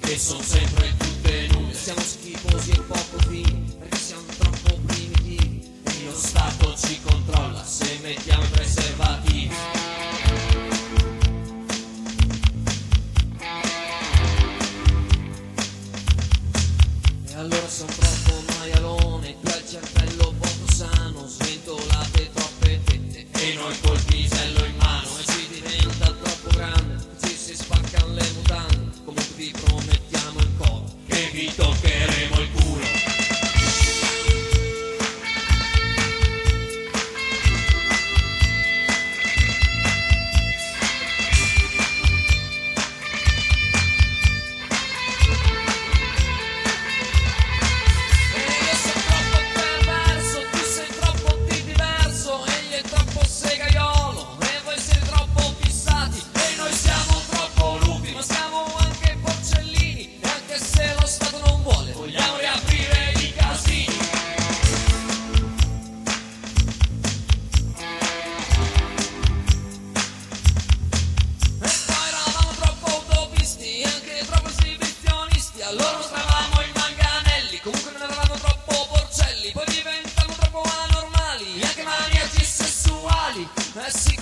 che sono sempre tutte nude. Siamo schifosi e poco fini, perché siamo troppo primitivi. E lo Stato ci controlla se mettiamo i preservativi. E allora sono troppo maialone, tu hai il cervello poco sano, sventolate troppe tette E noi col pisello in mano. e ci diventa troppo grande, ci si spaccano le mutande. Comunque vi promettiamo in coro Che vi toccheremo il culo. Vogliamo riaprire i casini. E poi eravamo troppo autopisti, anche troppo esibizionisti. Allora mostravamo i manganelli, comunque non eravamo troppo porcelli. Poi diventavamo troppo anormali, anche maniaci sessuali. Eh sì,